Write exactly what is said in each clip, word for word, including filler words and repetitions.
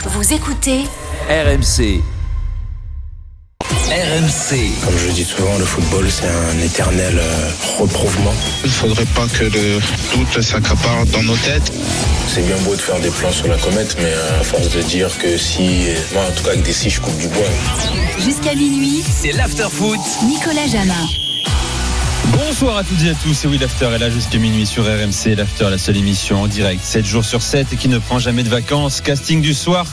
Vous écoutez R M C. R M C. Comme je dis souvent, le football, c'est un éternel euh, reprouvement. Il ne faudrait pas que le doute s'accapare dans nos têtes. C'est bien beau de faire des plans sur la comète, mais euh, à force de dire que si... Moi, en tout cas, avec des si, je coupe du bois. Jusqu'à minuit, C'est l'after-foot. Nicolas Jamin. Bonsoir à toutes et à tous, c'est oui l'After est là jusqu'à minuit sur R M C. L'After, la seule émission en direct, sept jours sur sept et qui ne prend jamais de vacances. Casting du soir.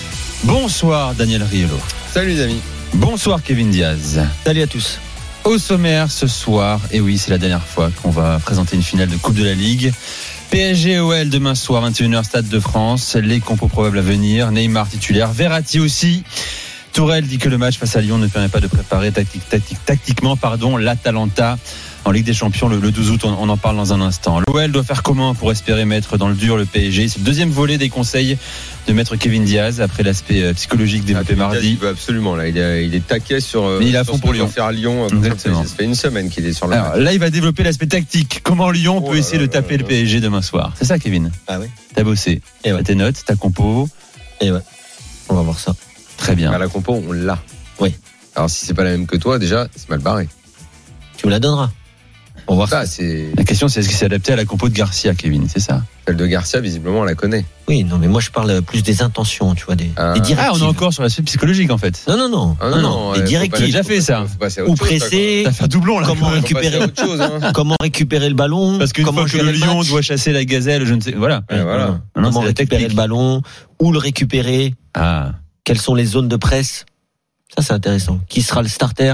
Bonsoir Daniel Riolo. Salut les amis. Bonsoir Kevin Diaz. Salut à tous. Au sommaire ce soir, et oui c'est la dernière fois qu'on va présenter une finale de Coupe de la Ligue. P S G O L demain soir, vingt et une heures, Stade de France. Les compos probables à venir, Neymar titulaire, Verratti aussi. Tourelle dit que le match face à Lyon ne permet pas de préparer tactique, tactique, tactiquement pardon, l'Atalanta en Ligue des Champions le, le douze août. On, on en parle dans un instant. L'O L doit faire comment pour espérer mettre dans le dur le P S G? C'est le deuxième volet des conseils de maître Kevin Diaz après l'aspect psychologique développé ah, mardi. Il veut absolument là, il est, il est taquet sur. Mais il a sur fond pour Lyon. Faire Lyon. Exactement. Ça fait une semaine qu'il est sur le. Alors, là, il va développer l'aspect tactique. Comment Lyon oh peut essayer là, de taper là, là, le P S G demain soir? C'est ça, Kevin? Ah oui. T'as bossé. Et ouais. T'as tes notes, ta compo. Et ouais. On va voir ça. Très bien. À la compo, on l'a. Oui. Alors si c'est pas la même que toi, déjà, c'est mal barré. Tu me la donneras. On va voir ça. ça. C'est... La question, c'est est-ce que c'est adapté à la compo de Garcia, Kevin? C'est ça? Celle de Garcia, visiblement, on la connaît. Oui, non, mais moi, je parle plus des intentions, tu vois, des, ah. des directives. Ah, on est encore sur l'aspect psychologique, en fait. Non, non, non. Ah, non, non, non, non. ouais, des directives. J'ai déjà fait ça. Ou presser. Ça fait doublon, là. Comment récupérer, autre chose, hein. comment récupérer le ballon. Parce qu'une comment fois que le lion doit chasser la gazelle, je ne sais, voilà. Ouais, voilà. Non, comment récupérer le ballon, où le récupérer. Ah. Quelles sont les zones de presse. Ça, c'est intéressant. Qui sera le starter?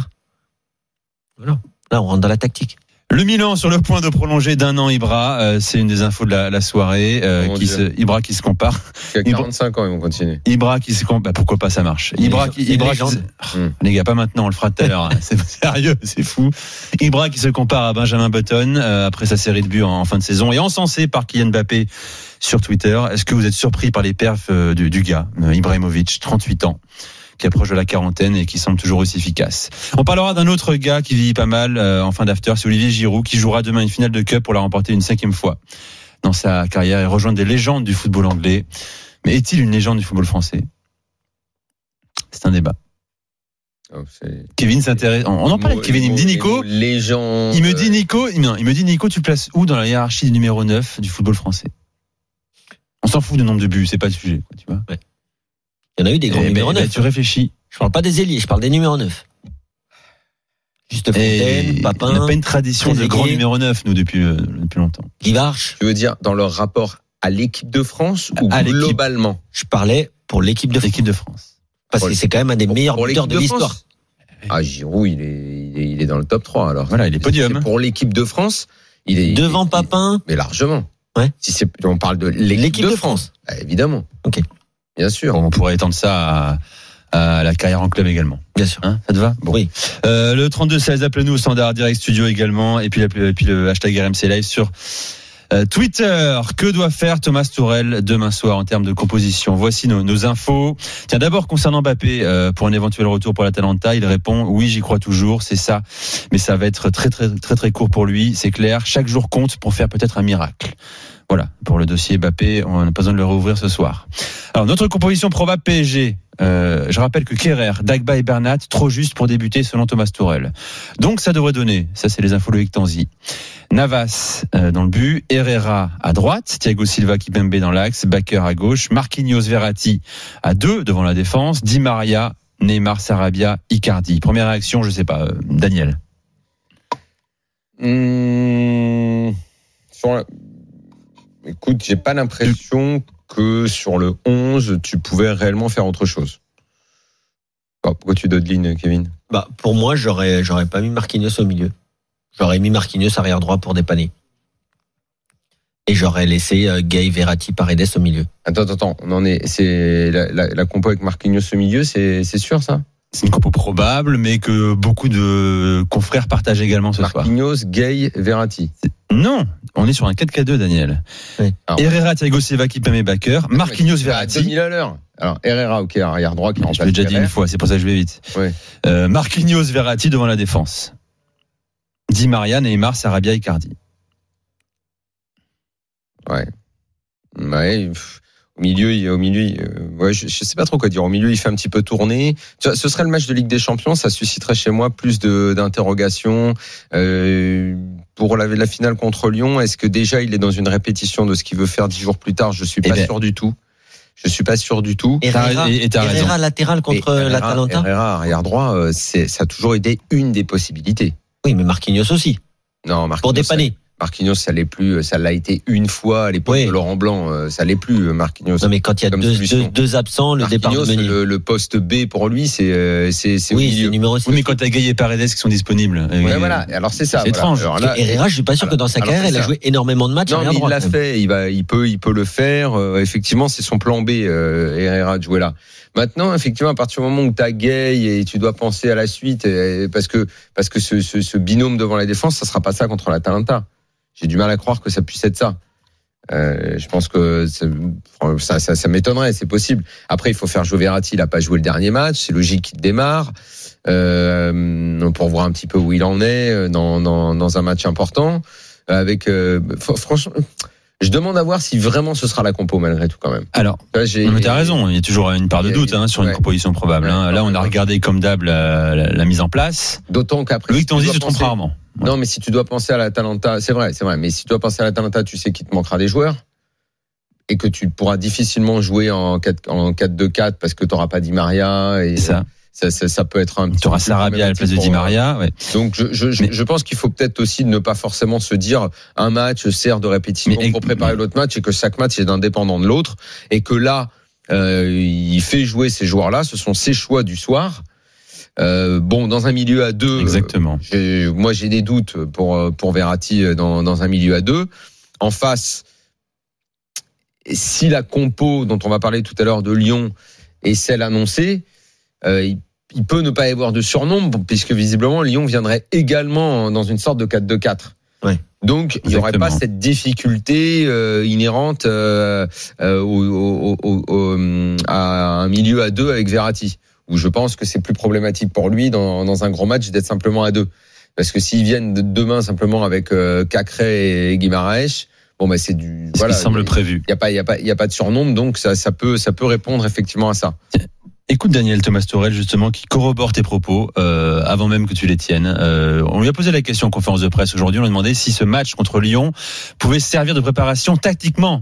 Voilà. Là, on rentre dans la tactique. Le Milan sur le point de prolonger d'un an Ibra, euh, c'est une des infos de la, la soirée. Euh, qui se, Ibra qui se compare. Il y a quarante-cinq ans, ils vont continuer. Ibra qui se compare. Bah, pourquoi pas, ça marche. Ibra qui, Ibra qui se... oh, mmh. Les gars, pas maintenant, on le fera tout à l'heure. C'est sérieux, c'est fou. Ibra qui se compare à Benjamin Button euh, après sa série de buts en, en fin de saison et encensé par Kylian Mbappé sur Twitter. Est-ce que vous êtes surpris par les perfs euh, du, du gars, euh, Ibrahimovic, trente-huit ans? Qui approche de la quarantaine et qui semble toujours aussi efficace. On parlera d'un autre gars qui vit pas mal euh, en fin d'after, c'est Olivier Giroud qui jouera demain une finale de Cup pour la remporter une cinquième fois dans sa carrière et rejoindre des légendes du football anglais. Mais est-il une légende du football français? C'est un débat. Oh, c'est... Kevin s'intéresse. On, on en parlait de Kevin. Il me dit Nico. Légende. Il me dit Nico. Non, il me dit Nico. Tu places où dans la hiérarchie du numéro neuf du football français? On s'en fout du nombre de buts, c'est pas le sujet, tu vois. Ouais. Il y en a eu des grands eh numéros ben, neuf. Tu réfléchis. Je parle pas des ailiers, je parle des numéros neuf. Juste Fontaine, Papin. On n'a pas une tradition de grand numéro neuf, nous, depuis, euh, depuis longtemps. Guivarch. Tu veux dire dans leur rapport à l'équipe de France ou à globalement? Je parlais pour l'équipe de France. L'équipe de France. Parce que c'est quand même un des meilleurs buteurs de l'histoire. Ah, Giroud, il est, il est, il est dans le top trois, alors. Voilà, il est podium. C'est pour l'équipe de France, il est. Devant il est, Papin. Mais largement. Ouais. Si c'est, on parle de l'équipe, l'équipe de, de France. France. Bah, évidemment. Ok. Bien sûr. Bon, on pourrait étendre ça à, à la carrière en club également. Bien sûr. Hein, ça te va? Bon. Oui. Euh, le trente-deux seize, appelez-nous au standard direct studio également. Et puis, et puis le hashtag R M C Live sur euh, Twitter. Que doit faire Thomas Tourelle demain soir en termes de composition? Voici nos, nos infos. Tiens, d'abord concernant Mbappé, euh, pour un éventuel retour pour l'Atalanta, il répond oui, j'y crois toujours, c'est ça. Mais ça va être très très très très court pour lui, c'est clair. Chaque jour compte pour faire peut-être un miracle. Voilà, pour le dossier Mbappé, on n'a pas besoin de le rouvrir ce soir. Alors, notre composition probable P S G. Euh, je rappelle que Kerrer, Dagba et Bernat, trop juste pour débuter selon Thomas Tourelle. Donc, ça devrait donner, ça c'est les infos Loïc Tanzi. Navas euh, dans le but, Herrera à droite, Thiago Silva, Kimpembe dans l'axe, Bakker à gauche, Marquinhos, Verratti à deux devant la défense, Di Maria, Neymar, Sarabia, Icardi. Première réaction, je sais pas, euh, Daniel. Mmh, sur la... Écoute, j'ai pas l'impression que sur le onze, tu pouvais réellement faire autre chose. Pourquoi tu dodelines, Kevin? Bah, pour moi, j'aurais, j'aurais pas mis Marquinhos au milieu. J'aurais mis Marquinhos arrière droit pour dépanner. Et j'aurais laissé euh, Gay, Verratti, Paredes au milieu. Attends, attends, attends. On en est, c'est la, la, la compo avec Marquinhos au milieu, c'est, c'est sûr, ça? C'est une compo probable, mais que beaucoup de confrères partagent également ce soir. Marquinhos, Gay, Verratti. Non, on est sur un quatre quatre deux, Daniel. Oui. Alors, Herrera, Thiago Silva, Kimpembe, Bakker, Marquinhos, Verratti. deux mille à l'heure. Alors, Herrera, ok, arrière droit qui remplace. Je l'ai déjà dit une fois, c'est pour ça que je vais vite. Oui. Euh, Marquinhos, Verratti devant la défense. Di Maria, Neymar, Sarabia, Icardi. Ouais. Ouais. Au milieu, il, au milieu, il, euh, ouais, je, je sais pas trop quoi dire. Au milieu, il fait un petit peu tourner. Tu vois, ce serait le match de Ligue des Champions, ça susciterait chez moi plus de d'interrogations. Euh, pour la, la finale contre Lyon, est-ce que déjà il est dans une répétition de ce qu'il veut faire dix jours plus tard? Je suis pas eh ben, sûr du tout. Je suis pas sûr du tout. Herrera, et, et t'as Herrera raison. latéral contre Herrera, l'Atalanta. Herrera arrière droit, euh, c'est ça a toujours été une des possibilités. Oui, mais Marquinhos aussi Non, Marquinhos, pour dépanner. Marquinhos, ça l'est plus. Ça l'a été une fois à l'époque Oui. de Laurent Blanc. Ça l'est plus, Marquinhos. Non, mais quand il y a Comme deux, solution. deux, deux absents, le départ de Marquinhos, Meunier. le, le poste B pour lui, c'est c'est c'est au Oui, c'est milieu. numéro six. Oui, mais quand t'as Gay et Paredes qui sont disponibles. Ouais, euh, voilà. Alors c'est ça. c'est voilà. étrange. Alors là, Herrera, je suis pas sûr que dans sa alors, carrière, c'est il a ça. joué énormément de matchs. Non, arrière mais il droit, l'a quand même. fait. Il va, il peut, il peut le faire. Euh, effectivement, c'est son plan B, euh, Herrera, de jouer là. Maintenant, effectivement, à partir du moment où t'as Gay et tu dois penser à la suite, et, parce que parce que ce, ce, ce binôme devant la défense, ça sera pas ça contre l'Atalanta. J'ai du mal à croire que ça puisse être ça. Euh, je pense que ça, ça, ça m'étonnerait, c'est possible. Après, il faut faire jouer Verratti. Il a pas joué le dernier match. C'est logique qu'il démarre euh, pour voir un petit peu où il en est dans dans, dans un match important. Avec euh, franchement, je demande à voir si vraiment ce sera la compo malgré tout quand même. Alors, Là, j'ai, non, mais t'as raison. Il y a toujours une part de Il y a- doute hein, sur une ouais. composition probable. Hein. Ouais, Là, on a ouais. regardé comme d'hab la, la, la mise en place. D'autant qu'après, Loïc si tu Tanzi dois se trompe penser- rarement. Ouais. Non, mais si tu dois penser à l'Atalanta, c'est vrai, c'est vrai. Mais si tu dois penser à l'Atalanta, tu sais qu'il te manquera des joueurs et que tu pourras difficilement jouer en quatre en quatre deux quatre parce que tu n'auras pas Di Maria et C'est ça. Ça, ça, ça peut être un petit Tu auras peu Sarabia à la place de problématique Di pour- Maria. Ouais. Donc je, je, je, Mais- je pense qu'il faut peut-être aussi ne pas forcément se dire un match sert de répétition Mais- pour préparer l'autre match et que chaque match est indépendant de l'autre et que là euh, il fait jouer ces joueurs-là, ce sont ses choix du soir. Euh, bon, dans un milieu à deux, Exactement. j'ai, moi j'ai des doutes pour pour Verratti dans, dans un milieu à deux. En face, si la compo dont on va parler tout à l'heure de Lyon est celle annoncée, euh, il il peut ne pas y avoir de surnombre puisque visiblement Lyon viendrait également dans une sorte de quatre deux quatre. Ouais. Donc il n'y aurait pas Exactement. cette difficulté euh, inhérente euh, euh, au, au, au, au, à un milieu à deux avec Verratti, où je pense que c'est plus problématique pour lui dans, dans un gros match d'être simplement à deux. Parce que s'ils viennent de- demain simplement avec euh, Cacré et Guimaraes, bon ben c'est du Ce voilà. qui semble il- prévu. Il y a pas il y a pas il y a pas de surnombre, donc ça ça peut ça peut répondre effectivement à ça. Écoute Daniel Thomas Tourelle justement qui corrobore tes propos euh, avant même que tu les tiennes. Euh, on lui a posé la question en conférence de presse aujourd'hui. On lui a demandé si ce match contre Lyon pouvait servir de préparation tactiquement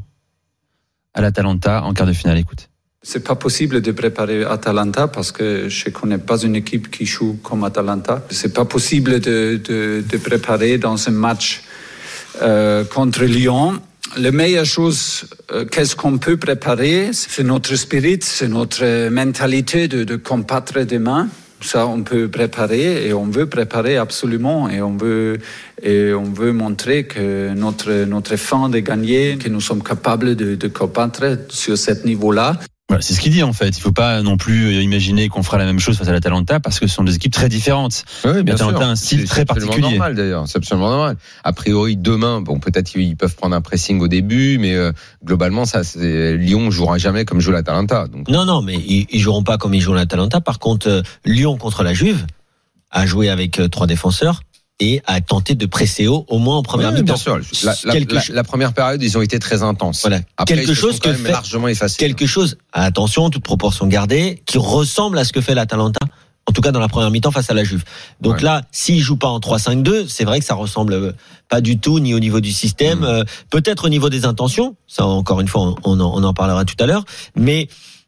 à l'Atalanta en quart de finale. Écoute. C'est pas possible de préparer Atalanta parce que je connais pas une équipe qui joue comme Atalanta. C'est pas possible de, de, de préparer dans un match euh, contre Lyon. La meilleure chose, euh, qu'est-ce qu'on peut préparer, c'est notre spirit, c'est notre mentalité de, de combattre demain. Ça, on peut préparer et on veut préparer absolument et on veut et on veut montrer que notre notre fin de gagner, que nous sommes capables de, de combattre sur ce niveau-là. Voilà, c'est ce qu'il dit en fait. Il faut pas non plus imaginer qu'on fera la même chose face à l'Atalanta parce que ce sont des équipes très différentes. Oui, bien L'Atalanta sûr. a un style C'est très absolument particulier. normal d'ailleurs, c'est absolument normal. A priori demain, bon peut-être qu'ils peuvent prendre un pressing au début, mais euh, globalement ça, c'est, Lyon jouera jamais comme joue l'Atalanta. Donc Non, non, mais ils, ils joueront pas comme ils jouent l'Atalanta. Par contre, euh, Lyon contre la Juve a joué avec euh, trois défenseurs et a tenté de presser haut, au moins en première oui, mi-temps. bien sûr. La, la, Quelque la, cho- la première période, ils ont été très intenses. Voilà. Après, Quelque ils se chose sont quand que même fait- largement effacés. Quelque chose, attention, toute proportion gardée, qui ressemble à ce que fait l'Atalanta, en tout cas dans la première mi-temps face à la Juve. Donc Ouais. là, s'ils jouent pas en trois cinq deux, c'est vrai que ça ressemble euh, pas du tout ni au niveau du système, Mm. euh, peut-être au niveau des intentions. Ça, encore une fois, on, on en, on en parlera tout à l'heure, mais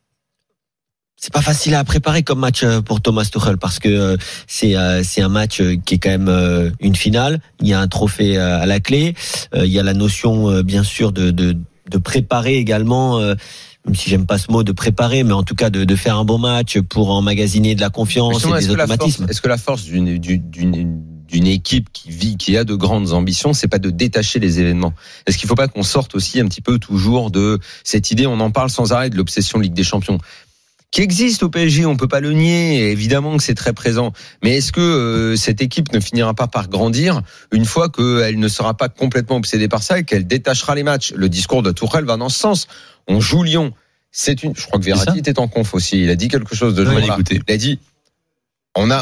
c'est pas facile à préparer comme match euh, pour Thomas Tuchel parce que euh, c'est euh, c'est un match euh, qui est quand même euh, une finale. Il y a un trophée euh, à la clé. Euh, Il y a la notion euh, bien sûr de de, de préparer également. Euh, même si j'aime pas ce mot de préparer, mais en tout cas de, de faire un bon match pour emmagasiner de la confiance Justement, et est-ce des que la force, automatismes. est-ce que la force d'une, d'une, d'une, d'une équipe qui vit, qui a de grandes ambitions, c'est pas de détacher les événements? Est-ce qu'il faut pas qu'on sorte aussi un petit peu toujours de cette idée, on en parle sans arrêt, de l'obsession Ligue des Champions, qui existe au P S G, on peut pas le nier, évidemment que c'est très présent. Mais est-ce que euh, cette équipe ne finira pas par grandir une fois qu'elle ne sera pas complètement obsédée par ça et qu'elle détachera les matchs? Le discours de Tourelle va dans ce sens. On joue Lyon. C'est une. Je crois que Verratti était en conf aussi. Il a dit quelque chose de On va genre là. l'écouter. Il a dit, on a,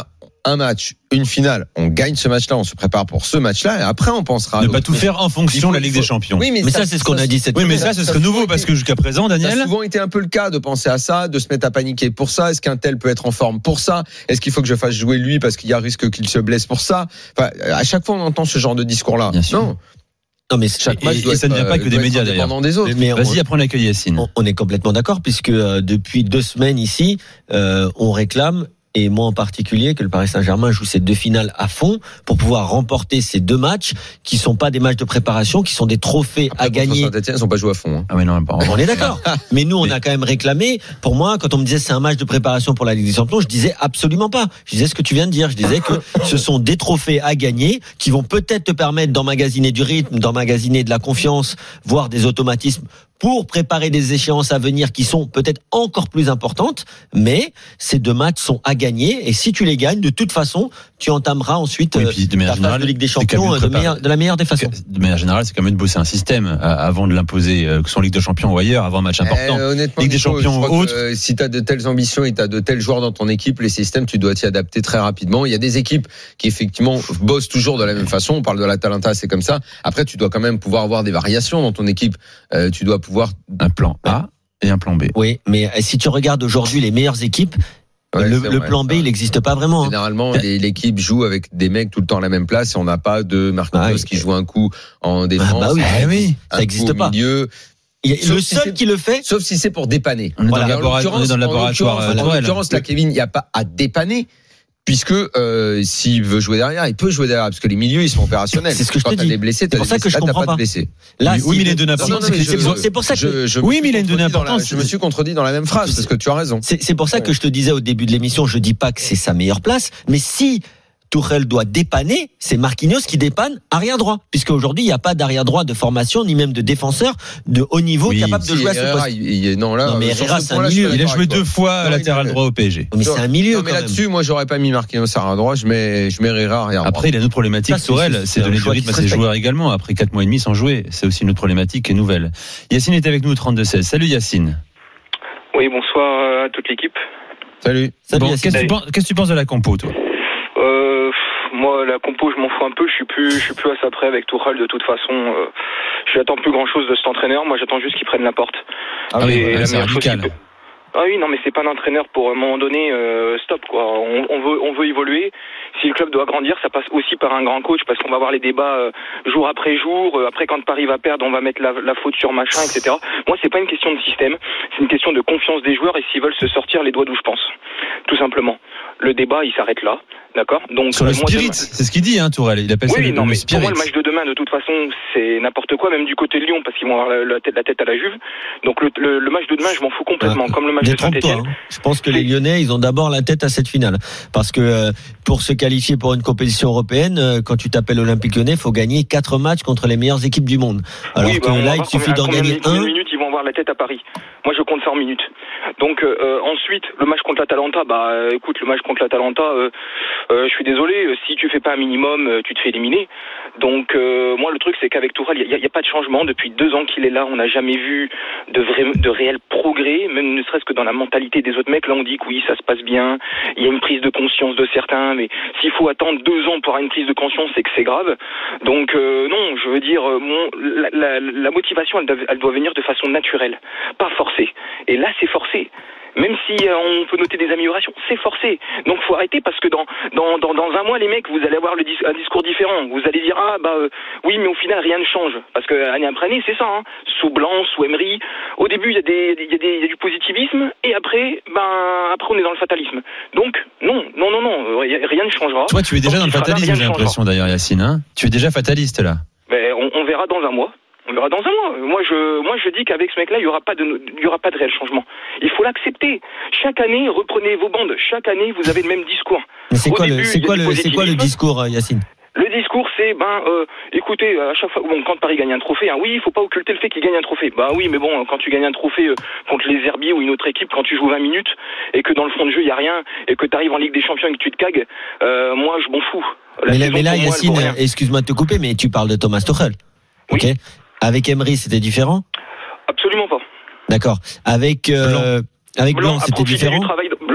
un match, une finale, on gagne ce match-là, on se prépare pour ce match-là, et après on pensera. Ne pas tout faire en fonction de la Ligue des Champions. Oui, mais, Mais ça, ça, c'est ce qu'on a dit cette Oui, mais semaine. ça, ce serait nouveau parce que jusqu'à présent, Ça Daniel. a souvent été un peu le cas de penser à ça, de se mettre à paniquer pour ça. Est-ce qu'un tel peut être en forme pour ça? Est-ce qu'il faut que je fasse jouer lui parce qu'il y a risque qu'il se blesse pour ça? Enfin, à chaque fois, on entend ce genre de discours-là. Bien sûr. Non. Non, mais Chaque Et- match et doit ça être, ne vient pas que euh, des doit médias, être d'ailleurs. indépendant des autres. mais on- Vas-y, apprends l'accueil, Yacine. On, on est complètement d'accord puisque euh, depuis deux semaines ici, euh, on réclame, et moi en particulier, que le Paris Saint-Germain joue ces deux finales à fond pour pouvoir remporter ces deux matchs qui sont pas des matchs de préparation, qui sont des trophées Après, à contre gagner. Saint-Etienne, ils sont pas joués à fond. Hein. Ah, mais non, pas On est d'accord. Mais nous, on a quand même réclamé. Pour moi, quand on me disait c'est un match de préparation pour la Ligue des Champions, je disais absolument pas. Je disais ce que tu viens de dire. Je disais que ce sont des trophées à gagner qui vont peut-être te permettre d'emmagasiner du rythme, d'emmagasiner de la confiance, voire des automatismes pour préparer des échéances à venir qui sont peut-être encore plus importantes. Mais ces deux matchs sont à gagner. Et si tu les gagnes, de toute façon, tu entameras ensuite Oui, euh, puis de ta manière phase générale, de Ligue des c'est quand Champions même euh, de, préparé. meilleure- de la meilleure des façons. De manière générale, c'est quand même de bosser un système euh, avant de l'imposer, euh, que ce soit en Ligue des Champions ou ailleurs, avant un match important. Eh, honnêtement, Ligue des Nico, Champions je crois ou que, autre. euh, si tu as de telles ambitions et tu as de tels joueurs dans ton équipe, les systèmes, tu dois t'y adapter très rapidement. Il y a des équipes qui effectivement bossent toujours de la même façon. On parle de l'Atalanta, c'est comme ça. Après, tu dois quand même pouvoir avoir des variations dans ton équipe. Euh, tu dois pouvoir. Un plan A et un plan B. Oui, mais euh, si tu regardes aujourd'hui les meilleures équipes, Ouais, le, c'est le vrai, plan B, ça. il n'existe pas vraiment. hein. Généralement, les- l'équipe joue avec des mecs tout le temps à la même place et on n'a pas de Marquinhos Ah oui. qui joue un coup en défense, Ah bah oui. Ah oui. un Ça existe coup pas. au milieu. Il y a- Sauf le si seul c'est- qui le fait, Sauf si c'est pour dépanner. On est dans Voilà. le En labora- l'occurrence- on est dans le en laboratoire, l'occurrence- euh, En Tourelle. l'occurrence, là, Kevin, il n'y a pas à dépanner. Puisque euh, s'il veut jouer derrière, il peut jouer derrière parce que les milieux ils sont opérationnels. C'est ce que je Quand te t'as dis. des blessés, C'est t'as pour des ça que blessés. je Là, t'as comprends pas pas. de blessés. là, Oui, si- oui, mais il est de Non, n'importe non, non, mais c'est je- pour- c'est pour ça que je- je me Oui, suis mais il a une donnée contredit dans la- importante. Je me suis contredit dans la même phrase parce que tu as raison. c'est c'est pour ça que je te disais au début de l'émission, je dis pas que c'est sa meilleure place, mais si Tuchel doit dépanner, c'est Marquinhos qui dépanne arrière droit, puisque aujourd'hui il n'y a pas d'arrière droit de formation ni même de défenseur de haut niveau Oui, capable de Si, jouer à ce Herrera, poste. il- il- non, là, Non, mais sur Herrera, ce c'est un point-là, je suis milieu. Il a d'accord joué avec deux toi. fois Non, latéral il- droit au P S G. Mais c'est un milieu Non, mais quand même. là-dessus, moi, j'aurais pas mis Marquinhos arrière droit. Je mets, je mets Herrera arrière droit. Après, il a une autre problématique, Ça, c'est- Tourelle, c'est c'est un donner du choix qui rythme à se ses respecte. joueurs également. Après quatre mois et demi sans jouer, c'est aussi une autre problématique et nouvelle. Yacine est avec nous au trente-deux seize. Salut Yacine. Oui, bonsoir à toute l'équipe. Salut. Salut, Bon, Yacine. qu'est-ce que tu penses- qu'est-ce que tu penses de la compo, toi? Euh, pff, moi, la compo, je m'en fous un peu. Je suis plus, je suis plus à ça près avec Tuchel. De toute façon, euh, j'attends plus grand-chose de cet entraîneur. Moi, j'attends juste qu'il prenne la porte. Ah oui, Et ouais, la c'est meilleure chose radical. qu'il peut- Ah oui, non, mais c'est pas un entraîneur pour à un moment donné euh, stop quoi. On, on veut, on veut évoluer. Si le club doit grandir, ça passe aussi par un grand coach parce qu'on va avoir les débats euh, jour après jour. Euh, après, quand Paris va perdre, on va mettre la, la faute sur machin, et cetera. Moi, c'est pas une question de système, c'est une question de confiance des joueurs et s'ils veulent se sortir les doigts d'où je pense, tout simplement. Le débat, il s'arrête là, d'accord. Donc Sur le euh, moi, spirit, demain- c'est ce qu'il dit, hein, Tourelle. Il appelle ça oui, le, non, le mais spirit. pour moi, le match de demain, de toute façon, c'est n'importe quoi, même du côté de Lyon, parce qu'ils vont avoir la, la tête, la tête à la Juve. Donc le, le, le match de demain, je m'en fous complètement, Ah, comme le match de Détrompe-toi. Saint-Etienne. hein. Je pense que les Lyonnais, ils ont d'abord la tête à cette finale. Parce que euh, pour se qualifier pour une compétition européenne, euh, quand tu t'appelles Olympique Lyonnais, il faut gagner quatre matchs contre les meilleures équipes du monde. Alors oui, que bah, on va là, il voir suffit combien- d'en combien gagner de combien de un. minutes ils vont avoir la tête à Paris. Moi, je compte ça en minutes. Donc euh, ensuite, le match contre l'Atalanta, bah euh, écoute, le match contre l'Atalanta, euh, euh, je suis désolé, euh, si tu fais pas un minimum, euh, tu te fais éliminer. Donc euh, moi, le truc, c'est qu'avec Tuchel, il y, a- y a pas de changement depuis deux ans qu'il est là. On n'a jamais vu de vrai, de réel progrès, même ne serait-ce que dans la mentalité des autres mecs. Là, on dit que oui, ça se passe bien. Il y a une prise de conscience de certains, mais s'il faut attendre deux ans pour avoir une prise de conscience, c'est que c'est grave. Donc euh, non, je veux dire, euh, mon, la, la, la motivation, elle doit, elle doit venir de façon naturelle, pas forcée. Et là, c'est forcé. Même si euh, on peut noter des améliorations, c'est forcé. Donc faut arrêter parce que dans dans dans, dans un mois, les mecs, vous allez avoir le dis- un discours différent. Vous allez dire ah bah euh, oui, mais au final rien ne change parce que année après année, c'est ça. Hein. Sous Blanc, sous Emery, au début il y a des il y a des il y a du positivisme et après ben après on est dans le fatalisme. Donc non non non non, euh, rien ne changera. Toi, tu es déjà Tant dans le qu'il sera là, fatalisme, rien ne j'ai changera. l'impression d'ailleurs, Yacine. Hein, tu es déjà fataliste là. Ben, on, on verra dans un mois. On verra dans un mois. Moi, je, moi, je dis qu'avec ce mec-là, il y aura pas de, il y aura pas de réel changement. Il faut l'accepter. Chaque année, reprenez vos bandes. Chaque année, vous avez le même discours. Mais c'est Au quoi, le, début, c'est il y a quoi, du le, c'est quoi le positivisme. discours, euh, Yacine? Le discours, c'est, ben, euh, écoutez, à chaque fois, bon, quand Paris gagne un trophée, hein, oui, il faut pas occulter le fait qu'il gagne un trophée. Bah oui, mais bon, quand tu gagnes un trophée euh, contre les Herbiers ou une autre équipe, quand tu joues vingt minutes et que dans le fond de jeu il y a rien et que tu arrives en Ligue des Champions et que tu te cagues, euh, moi, je m'en fous. La Mais là, saison, mais là, pour moi, elle Yacine, vaut rien. excuse-moi de te couper, mais tu parles de Thomas Tuchel. Oui. Ok. Avec Emery, c'était différent. Absolument pas. D'accord. Avec euh, avec Blanc, Blanc, a c'était profité différent. du travail de, Blanc a profité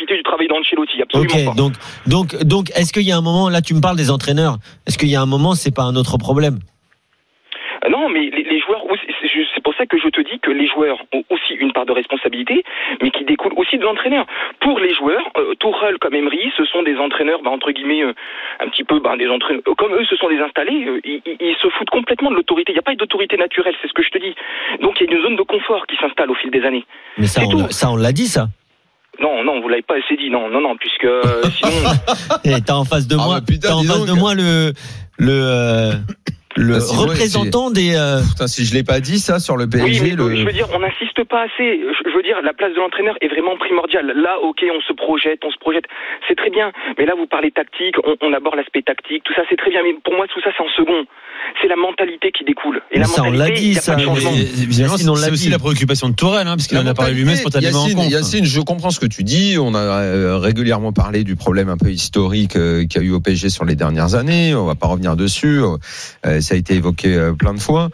qualité du travail d'Ancelotti, absolument Ok, pas. donc, donc, donc, est-ce qu'il y a un moment, là, tu me parles des entraîneurs, est-ce qu'il y a un moment, c'est pas un autre problème? Non, mais les, les joueurs, c'est pour ça que je te dis que les joueurs ont aussi une part de responsabilité, mais qui découle aussi de l'entraîneur. Pour les joueurs, euh, Tuchel comme Emery, ce sont des entraîneurs, bah, entre guillemets, euh, un petit peu, bah, des entraîneurs, comme eux, se sont des installés, euh, ils, ils se foutent complètement de l'autorité. Il n'y a pas d'autorité naturelle, c'est ce que je te dis. Donc il y a une zone de confort qui s'installe au fil des années. Mais ça, on, ça, on l'a dit, ça. Non, non, vous l'avez pas assez dit, non, non, non, puisque euh, sinon. Et t'as en face de Ah moi, bah putain, t'as en dis face donc. de moi le le euh, le Bah, sinon, représentant des. Euh... Putain, si je l'ai pas dit ça sur le P S G, Oui, mais le... je veux dire, on n'insiste pas assez. Je, je veux dire, la place de l'entraîneur est vraiment primordiale. Là, ok, on se projette, on se projette, c'est très bien. Mais là, vous parlez tactique, on, on aborde l'aspect tactique, tout ça, c'est très bien. Mais pour moi, tout ça, c'est en second. C'est la mentalité qui découle. Et Mais la ça, on mentalité, l'a dit, il y a ça, pas de changement. mais- Évidemment, Yacine, on l'a c'est aussi dit. la préoccupation de Tourelle, hein, parce qu'il La en a parlé mentalité, lui-même spontanément en Yacine, compte. Yacine, je comprends ce que tu dis. On a euh, régulièrement parlé du problème un peu historique euh, qu'il y a eu au P S G sur les dernières années. On va pas revenir dessus. Euh, ça a été évoqué euh, plein de fois.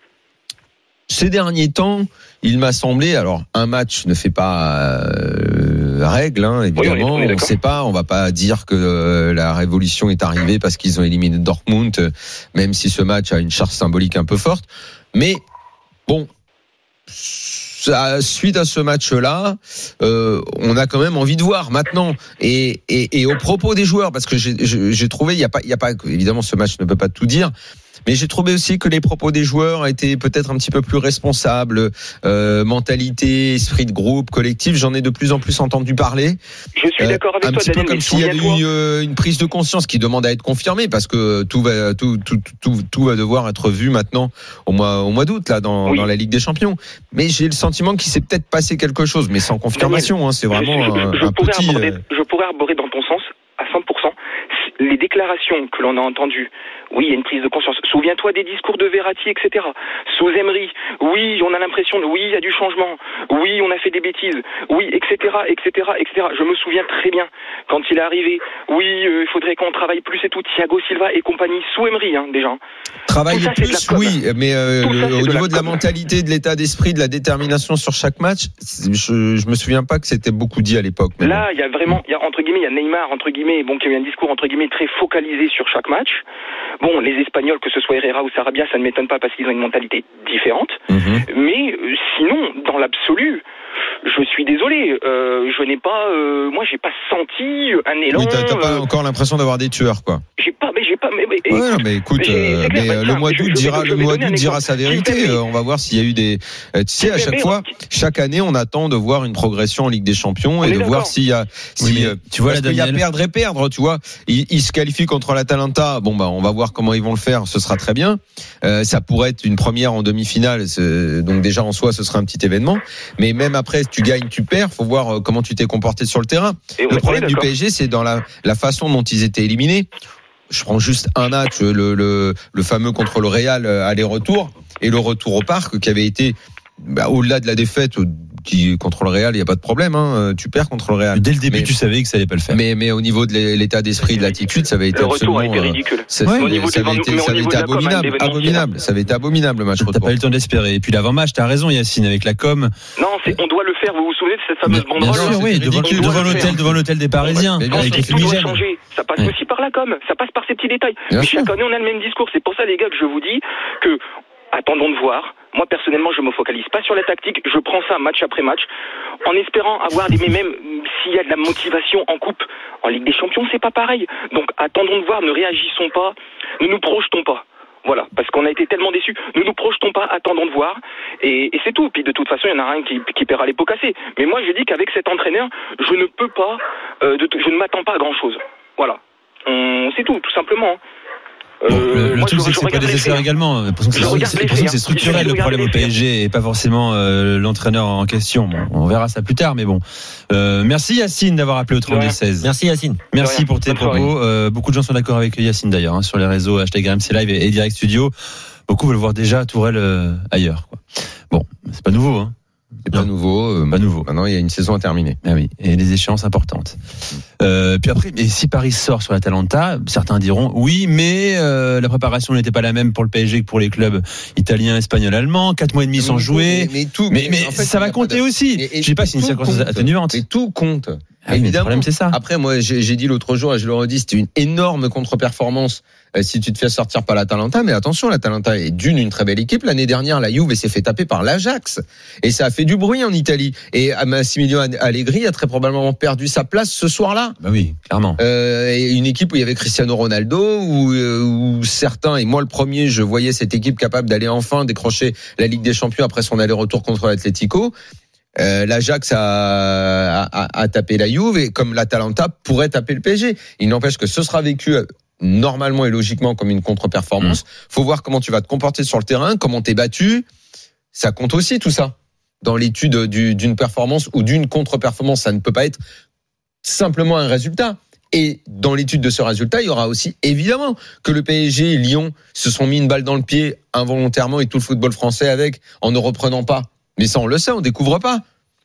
Ces derniers temps, il m'a semblé, alors un match ne fait pas euh, règle, hein, évidemment. Oui, on est- on est on ne d'accord. sait pas, on va pas dire que euh, la révolution est arrivée parce qu'ils ont éliminé Dortmund, euh, même si ce match a une charge symbolique un peu forte. Mais bon, ça, suite à ce match-là, euh, on a quand même envie de voir maintenant. Et, et, et au propos des joueurs, parce que j'ai, j'ai j'ai trouvé, il y a pas, il y a pas, évidemment, ce match ne peut pas tout dire. Mais j'ai trouvé aussi que les propos des joueurs étaient peut-être un petit peu plus responsables, euh, mentalité, esprit de groupe, collectif. J'en ai de plus en plus entendu parler. Je suis Euh, d'accord avec un toi, petit peu Daniel, comme mais s'il y avait souviens-toi- eu euh, une prise de conscience qui demande à être confirmée, parce que tout va tout tout tout, tout va devoir être vu maintenant au mois au mois d'août là dans, Oui. dans la Ligue des Champions. Mais j'ai le sentiment qu'il s'est peut-être passé quelque chose, mais sans confirmation. Hein, c'est vraiment je, je- un, je un pourrais petit. aborder, euh, je pourrais aborder dans ton sens à cent pour cent les déclarations que l'on a entendues. Oui, il y a une prise de conscience. Souviens-toi des discours de Verratti, et cetera. Sous Emery, oui, on a l'impression, de, oui, il y a du changement. Oui, on a fait des bêtises. Oui, et cetera, et cetera, et cetera. Je me souviens très bien quand il est arrivé. Oui, euh, il faudrait qu'on travaille plus et tout. Thiago Silva et compagnie sous Emery, hein, déjà. Travailler Tout ça, c'est de la plus, com. oui, mais euh, Tout ça, le- c'est au de la niveau de la com. mentalité, de l'état d'esprit, de la détermination sur chaque match, c'est- je, je me souviens pas que c'était beaucoup dit à l'époque. mais Là, il y a vraiment, il y a entre guillemets, il y a Neymar entre guillemets, bon, qui a eu un discours entre guillemets très focalisé sur chaque match. Bon, les Espagnols, que ce soit Herrera ou Sarabia, ça ne m'étonne pas parce qu'ils ont une mentalité différente. bon. Mhm. Mais euh, sinon, dans l'absolu, je suis désolé, euh, je n'ai pas, euh, moi, j'ai pas senti un élan. Oui, t'as t'as pas euh, encore l'impression d'avoir des tueurs, quoi. j'ai pas, mais j'ai pas, mais, mais- Ouais, non, mais écoute, j'ai- euh, c'est clair, mais bah, euh, tiens, le mois je- d'août je vais- dira, je le vais mois donner un d'août dira exemple. sa vérité. Kimpembe. Euh, on va voir s'il y a eu des. euh, Tu sais, à chaque Kimpembe, fois, chaque année, on attend de voir une progression en Ligue des Champions On et est de voir d'accord. s'il y a. Si, Oui, mais euh, tu vois, parce là, qu'il y a Daniel- perdre et perdre, tu vois. Ils, ils se qualifient contre l'Atalanta. Bon, bah, on va voir comment ils vont le faire. Ce sera très bien. Euh, ça pourrait être une première en demi-finale. c'est- Donc déjà en soi, ce sera un petit événement. Mais même après, si tu gagnes, tu perds. Faut voir euh, comment tu t'es comporté sur le terrain. Et on- on Le est problème du d'accord. P S G, c'est dans la, la façon dont ils étaient éliminés. Je prends juste un match, le, le, le fameux contre le Real euh, aller-retour, et le retour au parc qui avait été, bah, au-delà de la défaite, euh, qui contre le Real, il n'y a pas de problème, hein, tu perds contre le Real. Dès le début, Mais- tu savais que ça allait pas le faire. Mais, mais au niveau de l'état d'esprit, de l'attitude, ça avait été Le retour a absolument. été euh, ridicule. ça, Ouais, ça- au niveau ça des avait ventes, été, mais au ça avait niveau été de la com, hein, abominable, l'événementiel. abominable. Ça avait été abominable le match T'as pas eu retour. le temps d'espérer. Et puis l'avant-match, t'as raison, Yacine, avec la com. Non, c'est, on doit le faire. Vous vous souvenez de cette fameuse Bien banderole sûr, c'est oui, devant, ridicule. devant On doit le l'hôtel, faire. devant l'hôtel des Parisiens, Mais bien avec sûr. les Tout doit fumigènes. changer. Ça passe Ouais. aussi par la com. Ça passe par ces petits détails. Bien Mais sûr. chaque année, on a le même discours. C'est pour ça, les gars, que je vous dis que attendons de voir. Moi, personnellement, je me focalise pas sur la tactique. Je prends ça match après match, en espérant avoir des, mais même s'il y a de la motivation en coupe, en Ligue des Champions, c'est pas pareil. Donc, attendons de voir. Ne réagissons pas. Ne nous projetons pas. Voilà, parce qu'on a été tellement déçus. Ne nous projetons pas, attendons de voir. Et, et c'est tout. Puis de toute façon, il y en a un qui, qui paiera les pots cassés. Mais moi, je dis qu'avec cet entraîneur, je ne peux pas, euh, de, je ne m'attends pas à grand-chose. Voilà. On- C'est tout, tout simplement. Euh, Bon, le, le moi, truc, je- c'est que je c'est regarde les prédécesseur faits. également. J'ai l'impression que Je c'est- regarde j'ai les l'impression que faits, c'est hein. structurel Je le regarde problème au les P S faits. G et pas forcément euh, l'entraîneur en question. Bon, on verra ça plus tard, mais bon. Euh, merci Yacine d'avoir appelé au trente-deux seize. Merci Yacine. Merci rien. pour tes Bonne soirée. propos. Euh, beaucoup de gens sont d'accord avec Yacine d'ailleurs hein, sur les réseaux hashtag R M C Live et, et Direct Studio. Beaucoup veulent voir déjà Tourelle euh, ailleurs. Quoi. Bon, c'est pas nouveau. Hein. C'est pas Non. nouveau. euh, Pas nouveau. Maintenant, il y a une saison à terminer. Ah oui, et les échéances importantes. Euh, puis après, mais si Paris sort sur l'Atalanta, certains diront oui, mais euh, la préparation n'était pas la même pour le P S G que pour les clubs italiens, espagnols, allemands. Quatre mois et demi sans Mais- jouer. Mais, mais tout. Mais, mais en fait, ça il y va a pas compter de- aussi. Et- et Je sais pas si c'est une tout circonstance compte. atténuante. Mais tout compte. Ah oui, mais le Évidemment. problème, c'est ça. Après, moi, j'ai, j'ai dit l'autre jour, et je le redis, c'était une énorme contre-performance euh, si tu te fais sortir par l'Atalanta. Mais attention, l'Atalanta est d'une une très belle équipe. L'année dernière, la Juve s'est fait taper par l'Ajax. Et ça a fait du bruit en Italie. Et Massimiliano Allegri a très probablement perdu sa place ce soir-là. Bah oui, clairement. Euh, et une équipe où il y avait Cristiano Ronaldo, où, euh, où certains, et moi le premier, je voyais cette équipe capable d'aller enfin décrocher la Ligue des Champions après son aller-retour contre l'Atlético. Euh, L'Ajax a, a, a tapé la Juve, et comme l'Atalanta pourrait taper le P S G. Il n'empêche que ce sera vécu normalement et logiquement comme une contre-performance. Mmh. Faut voir comment tu vas te comporter sur le terrain, comment t'es battu. Ça compte aussi tout ça. Dans l'étude du, d'une performance ou d'une contre-performance, ça ne peut pas être simplement un résultat. Et dans l'étude de ce résultat, il y aura aussi évidemment que le P S G et Lyon se sont mis une balle dans le pied involontairement, et tout le football français avec, en ne reprenant pas. Mais ça, on le sait, on découvre pas.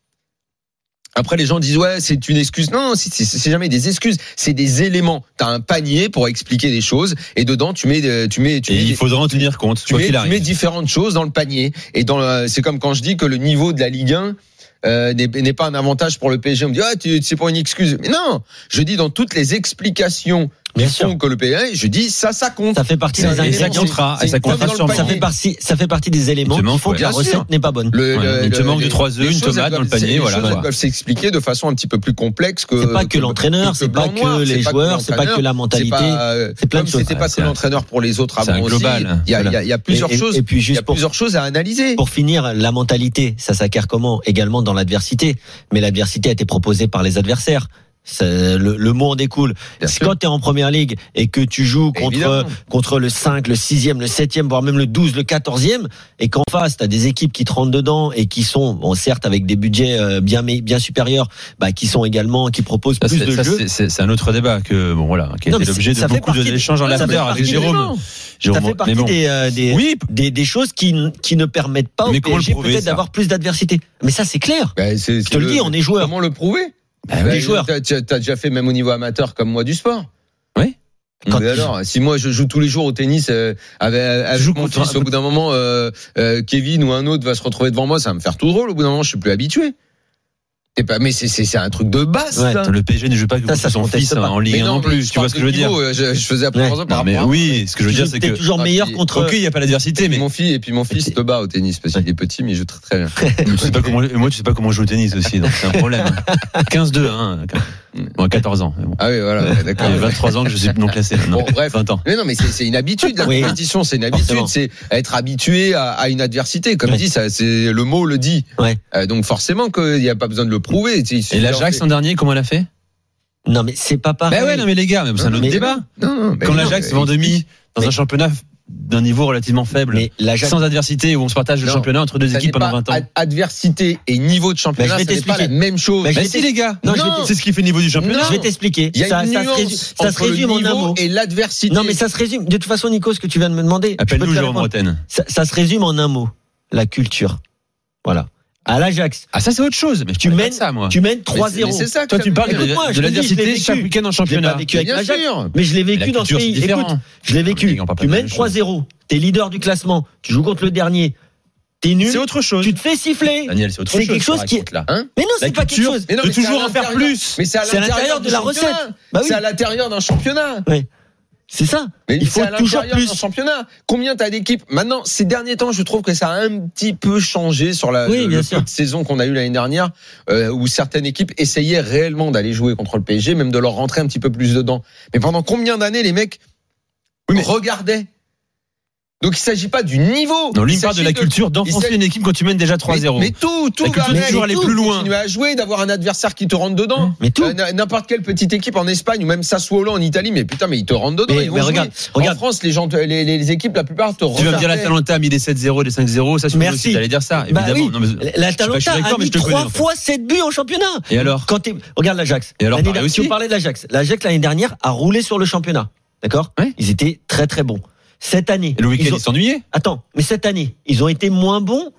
Après, les gens disent ouais, c'est une excuse. Non, c'est, c'est, c'est jamais des excuses, c'est des éléments. T'as un panier pour expliquer des choses, et dedans tu mets, tu mets, tu et mets. il des, faudra en tenir compte. Tu quoi mets, qu'il tu arrive. mets différentes choses dans le panier. Et dans le, c'est comme quand je dis que le niveau de la Ligue un euh, n'est, n'est pas un avantage pour le P S G. On me dit ah, tu, c'est pas une excuse. Mais non, je dis dans toutes les explications qui font que le P S G, je dis ça, ça compte. Ça fait partie C'est des un Et ça élément, comptera. c'est- Et ça c'est comptera une sur pomme dans Ça le fait panier. partie, ça fait partie des éléments Il te qui manque, font ouais. que la Bien recette sûr. n'est pas bonne. Le, Ouais, le- il te le- manque de les- trois œufs, les une choses, tomate elles dans le doivent- panier, les voilà, choses, quoi. elles doivent s'expliquer de façon un petit peu plus complexe que. C'est pas que l'entraîneur, c'est pas blanc-noir, que les c'est joueurs, c'est pas que la mentalité, c'est plein de Comme choses. c'était pas C'est que un- l'entraîneur pour les autres c'est un avant aussi. global. Il y a, il y a, il y a plusieurs Et- et- choses. et puis il y juste a pour- plusieurs choses à analyser. Pour finir, la mentalité, ça s'acquiert comment? Également dans l'adversité. Mais l'adversité a été proposée par les adversaires. Ça, le, le mot en découle. Bien Si sûr. quand tu es en première ligue et que tu joues contre, Évidemment. contre le cinq, le sixième, le septième, voire même le douze, le quatorzième, et qu'en face, tu as des équipes qui te rentrent dedans et qui sont, bon, certes, avec des budgets euh, bien, bien supérieurs, bah, qui sont également, qui proposent Ça, plus c'est, de ça, jeux. c'est, c'est, c'est un autre débat que bon voilà, qui a Non, été mais l'objet c'est- de ça fait beaucoup partie- d'échanges en ça fait after partie avec des Jérôme. éléments. Jérôme, Ça fait partie mais bon. des, euh, des, Oui, des, des choses qui, qui ne permettent pas Mais au comment P S G le prouver, peut-être ça d'avoir plus d'adversité. Mais ça, c'est clair. Ben, c'est- Je te le dis, on est joueur. Comment le prouver? Bah, Ben, les joueurs. T'as, t'as- t'as déjà fait même au niveau amateur comme moi du sport. Oui. Quand Mais tu- alors, si moi je joue tous les jours au tennis euh, avec, avec joues mon contre fils, un- au bout d'un moment, euh, euh, Kevin ou un autre va se retrouver devant moi, ça va me faire tout drôle. Au bout d'un moment, je suis plus habitué. C'est pas, mais c'est, c'est, c'est un truc de base. Ouais, ça. le P S G ne joue pas que Ça, contre ça se son conteste fils pas. en Ligue Mais un non mais plus. je Tu vois parle ce que de je veux dire? niveau, euh, Je, je faisais la comparaison par Non, mais rapport à- oui, ce que je veux Tu dire, joues c'est peut-être que toujours Ah, meilleur puis- contre. ok, il y a pas l'adversité, mais Mon fils et puis mon fils te bat au tennis parce qu'il est petit, mais il joue très très bien. tu sais pas comment, moi, tu sais pas comment je joue au tennis aussi, donc c'est un problème. quinze deux, hein. Bon, quatorze ans. Mais bon. Ah oui, voilà, ouais, d'accord. Il y a vingt-trois ans que je suis non classé. maintenant. Bon, bref. vingt ans. Mais non, mais c'est, c'est une habitude, la Oui. compétition, c'est une habitude, Forcément. c'est être habitué à, à une adversité. Comme Ouais. dit, ça, c'est le mot le dit. Ouais. Euh, donc forcément qu'il n'y a pas besoin de le prouver. Il suffit Et de l'Ajax leur l'an dernier, comment elle a fait? Non, mais c'est pas pareil. Ben ouais, non, mais les gars, mais c'est un autre Mais- débat. Non, non, mais Quand non, l'Ajax mais va en demi, dans Mais- un championnat d'un niveau relativement faible, Mais l'Ajax. sans adversité, où on se partage le Non. championnat entre deux ça équipes n'est pendant pas vingt ans. ad- adversité et niveau de championnat, Mais je vais ça n'est pas la t'expliquer. même chose. Mais je Mais vais si les gars, Non, je vais Non. c'est ce qui fait le niveau du championnat. Non. Je vais t'expliquer. Il y a Ça, une ça se nuance résume, ça se entre le résume en un niveau mot. et l'adversité. Non, mais ça se résume. De toute façon, Nico, ce que tu viens de me demander. je peux Appelle-nous te le Jérôme répondre. Bretagne. Ça, ça se résume en un mot. La culture. Voilà. À l'Ajax, Ah, ça, c'est autre chose. Mais je Tu parlais pas mènes- de ça, moi. tu mènes Mais trois c'est- zéro. mais c'est ça que Toi, ça tu veut parles dire. de, Écoute-moi, de je te dis, je l'adversité l'ai chaque vécu. week-end en Je l'ai championnat. pas vécu avec Bien l'Ajax, sûr. mais je l'ai La vécu dans ce culture, c'est pays. différent. Écoute, je l'ai vécu. Les gars, on parle pas Tu de la mènes même trois chose. zéro. T'es leader du classement. Tu joues contre le dernier. T'es nul. C'est autre chose. Tu te fais siffler. Daniel, c'est autre C'est chose. quelque chose par qui- contre, là. Hein Mais non, La c'est pas quelque culture, chose. Mais non, de mais c'est à toujours en faire l'intérieur. plus. Mais c'est à C'est à l'intérieur l'intérieur du de la championnat. recette. Bah oui. C'est à l'intérieur d'un championnat. Ouais. C'est ça. Mais Il faut c'est à toujours l'intérieur plus. d'un championnat. Combien t'as d'équipes? Maintenant, ces derniers temps, je trouve que ça a un petit peu changé sur la Oui, le, bien le sûr. peu de saison qu'on a eu l'année dernière, euh, où certaines équipes essayaient réellement d'aller jouer contre le P S G, même de leur rentrer un petit peu plus dedans. Mais pendant combien d'années les mecs regardaient? Donc il s'agit pas du niveau. Non, lui, Il il parle de s'agit la culture d'enfoncer s'agit- une équipe quand tu mènes déjà trois zéro. Mais, mais tout, tout La va culture de avec, toujours aller tout. plus loin. Continuer à jouer, d'avoir un adversaire qui te rentre dedans. Mais tout. Euh, n- n'importe quelle petite équipe en Espagne ou même Sassuolo en Italie, mais putain, mais ils te rentrent dedans. Mais- ils vont mais jouer. regarde, En regarde. France, les gens, te- les, les équipes, la plupart te Tu vas me dire la regardaient. Talenta a mis des sept zéro, des cinq zéro, ça suffit Merci. aussi, t'allais dire ça, Bah évidemment. oui. Non, mais- La je suis Talenta pas d'accord, a mais mis je te connais, trois en fait. fois sept buts en championnat. Et alors? Quand t'es- regarde l'Ajax. Et alors, L'année pareil dernière, si aussi. on parlait de l'Ajax, l'Ajax l'année dernière a roulé sur le championnat. D'accord? Ouais. Ils étaient très très bons. Cette année. Et le week-end, ils ont- ils s'ennuyaient. Attends, mais cette année, ils ont été moins bons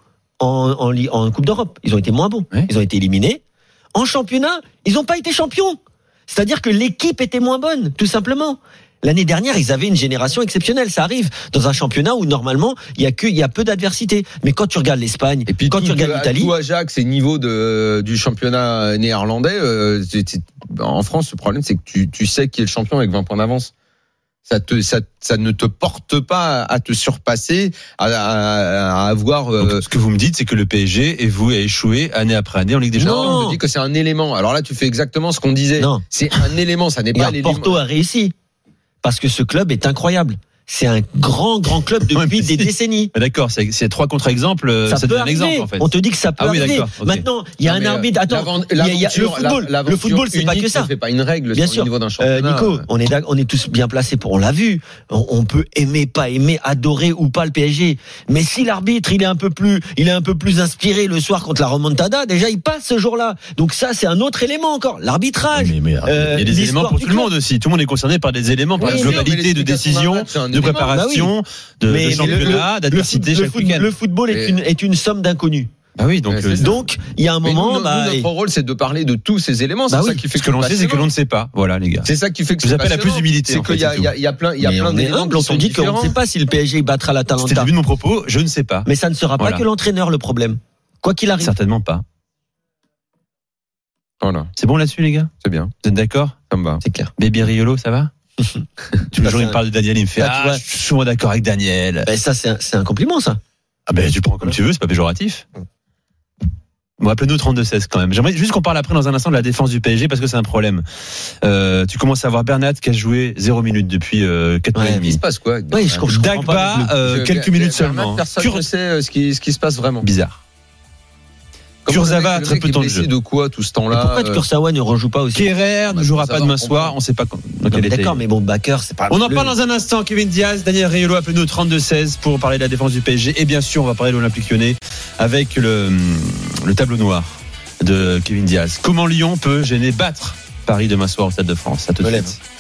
en, en, en Coupe d'Europe. Ils ont été moins bons. Ouais. Ils ont été éliminés. En championnat, ils n'ont pas été champions. C'est-à-dire que l'équipe était moins bonne, tout simplement. L'année dernière, ils avaient une génération exceptionnelle. Ça arrive dans un championnat où normalement il y a que il y a peu d'adversité. Mais quand tu regardes l'Espagne, Et puis quand tout, tu regardes l'Italie, tout Ajax et niveau de du championnat néerlandais, euh, c'est, c'est, en France, le problème c'est que tu, tu sais qui est le champion avec vingt points d'avance. Ça te ça, ça ne te porte pas à te surpasser, à, à, à avoir. Euh... Donc, ce que vous me dites, c'est que le P S G est voué à échouer année après année en Ligue des Champions. Non, je dis que c'est un élément. Alors là, tu fais exactement ce qu'on disait. Non. C'est un élément, ça n'est pas regarde, l'élément. Porto a réussi parce que ce club est incroyable. C'est un grand, grand club depuis Ouais, mais des c'est- décennies. Mais d'accord, c'est, c'est trois contre-exemples, euh, Ça, ça, peut donne un arriver. exemple en fait. On te dit que ça peut Ah oui, arriver. d'accord, ok. Maintenant, il y a Non, un mais, arbitre. Attends, l'avent- il y a, il y a le l'aventure- football. l'aventure Le football, c'est pas unique que ça. ne fait pas une règle Bien sur sûr. le niveau d'un Euh, championnat. Nico, on est d'ac- on est tous bien placés pour. On l'a vu. On, on peut aimer, pas aimer, adorer ou pas le P S G. Mais si l'arbitre, il est un peu plus, il est un peu plus inspiré le soir contre la remontada, déjà il passe ce jour-là. Donc ça, c'est un autre élément encore. L'arbitrage. Mais, mais, Euh, il y a des l'histoire éléments pour du tout le club. monde aussi. Tout le monde est concerné par des éléments, par Oui, la bien sûr, globalité mais de l'explication d'un décision, match, c'est un de élément. préparation, de, Mais de le- championnat, le, d'adversité le, chaque foot- week-end. le football est Mais- une, est une somme d'inconnus. Ah oui, donc, Ouais, euh, c'est ça. Donc, il y a un Mais moment, nous, nous, bah, notre rôle, c'est de parler de tous ces éléments. Bah C'est ça oui. qui fait ce que l'on sait, c'est que passionnant. l'on ne sait pas. Voilà, les gars. C'est ça qui fait que Je vous c'est appelle à plus passionnant. d'humilité, C'est en qu'il fait, y a, c'est il y a, il y a plein, il y a mais plein on est d'éléments humble, on qui te sont dit qu'on ne différents. sait pas si le P S G battra C'était le l'Atalanta. début de mon propos, je ne sais pas. Mais ça ne sera pas Voilà. que l'entraîneur le problème. Quoi qu'il arrive. Certainement pas. Voilà, C'est bon là-dessus, les gars? c'est bien. Vous êtes d'accord? Ça me va. C'est clair. Baby Riolo, ça va? Toujours c'est il un- me parle de Daniel, il me fait Là, tu ah, vois. je suis souvent d'accord avec Daniel. Ben, ça, c'est un, c'est un compliment, ça. Ah ben tu prends comme tu veux, c'est pas péjoratif. Bon, appelez-nous trente-deux seize quand même. J'aimerais juste qu'on parle après dans un instant de la défense du P S G parce que c'est un problème. Euh, tu commences à voir Bernat qui a joué zéro minute depuis euh, quatre mois Ouais, et Il demi. se passe quoi avec Oui, je, Bernat je comprends pas. Dagba, le- euh, Je- quelques Bernat, minutes seulement. Personne Kur- ne sait euh, ce qui, ce qui se passe vraiment. Bizarre. Comment le Kurzawa mec- a le très mec peu de est temps de blessé jeu. de quoi tout ce Et temps-là pourquoi euh, Kurzawa ne rejoue pas aussi? Kerrer ne bah, jouera faut pas savoir demain soir, comprendre. on sait pas quand- dans Non, quel mais état. D'accord, mais bon, Bakker, c'est pas. On en le- parle dans un instant. Kevin Diaz, Daniel Riolo, appelez-nous trente-deux seize pour parler de la défense du P S G. Et bien sûr, on va parler de l'Olympique Lyonnais avec le, le tableau noir de Kevin Diaz. Comment Lyon peut gêner, battre Paris demain soir au Stade de France? À tout de Me lève. suite.